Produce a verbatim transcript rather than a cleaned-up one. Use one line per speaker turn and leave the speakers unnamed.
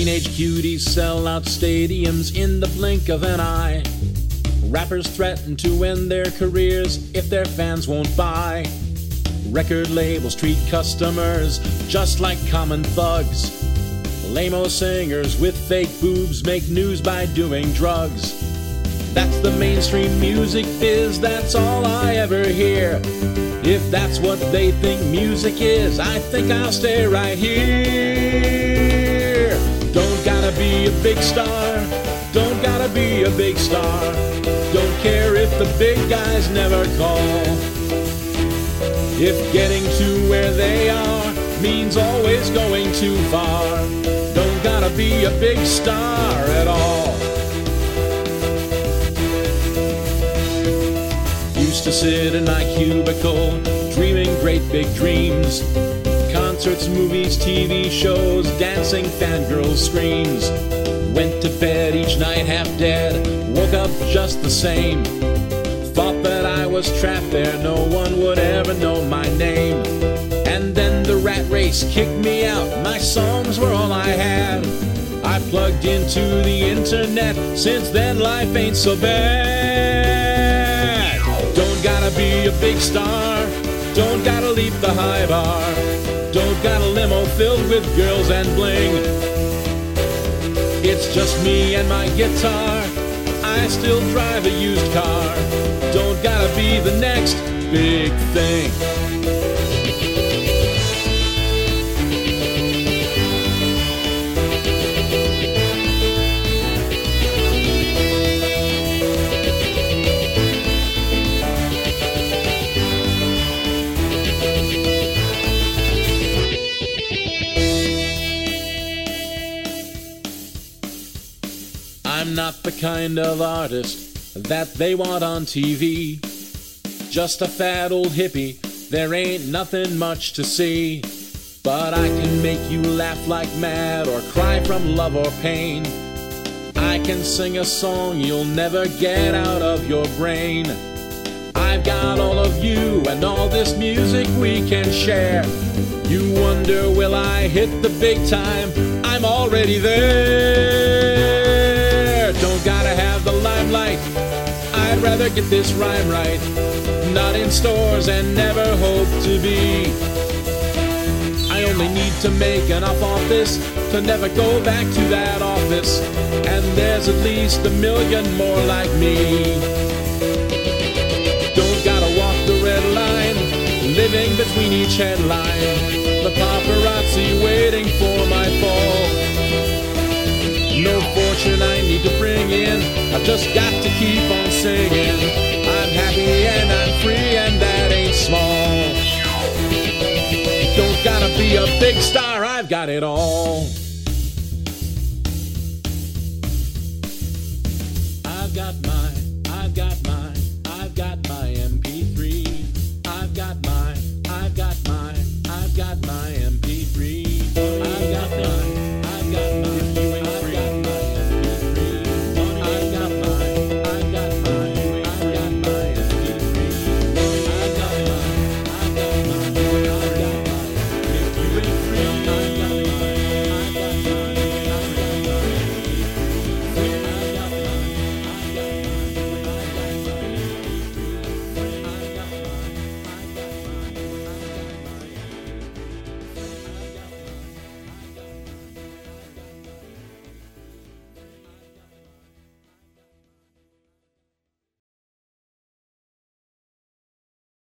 Teenage cuties sell out stadiums in the blink of an eye. Rappers threaten to end their careers if their fans won't buy. Record labels treat customers just like common thugs. Lame-o singers with fake boobs make news by doing drugs. That's the mainstream music biz, that's all I ever hear. If that's what they think music is, I think I'll stay right here. Don't gotta be a big star, don't gotta be a big star. Don't care if the big guys never call. If getting to where they are means always going too far, don't gotta be a big star at all. Used to sit in my cubicle, dreaming great big dreams. Concerts, movies, T V shows, dancing fangirl screams. Went to bed each night half dead, woke up just the same. Thought that I was trapped there, no one would ever know my name. And then the rat race kicked me out, my songs were all I had. I plugged into the internet, since then life ain't so bad. Don't gotta be a big star, don't gotta leap the high bar. Don't got a limo filled with girls and bling. It's just me and my guitar, I still drive a used car. Don't gotta be the next big thing. I'm not the kind of artist that they want on T V. Just a fat old hippie, there ain't nothing much to see. But I can make you laugh like mad or cry from love or pain. I can sing a song you'll never get out of your brain. I've got all of you and all this music we can share. You wonder, will I hit the big time? I'm already there. Don't gotta have the limelight, I'd rather get this rhyme right. Not in stores and never hope to be. I only need to make enough off this to never go back to that office. And there's at least a million more like me. Don't gotta walk the red line, living between each headline. The paparazzi waiting for my fall. No fortune I need to bring in, I've just got to keep on singing. I'm happy and I'm free and that ain't small. Don't gotta be a big star, I've got it all. I've got my, I've got my, I've got my M P three. I've got my, I've got my, I've got my M P three.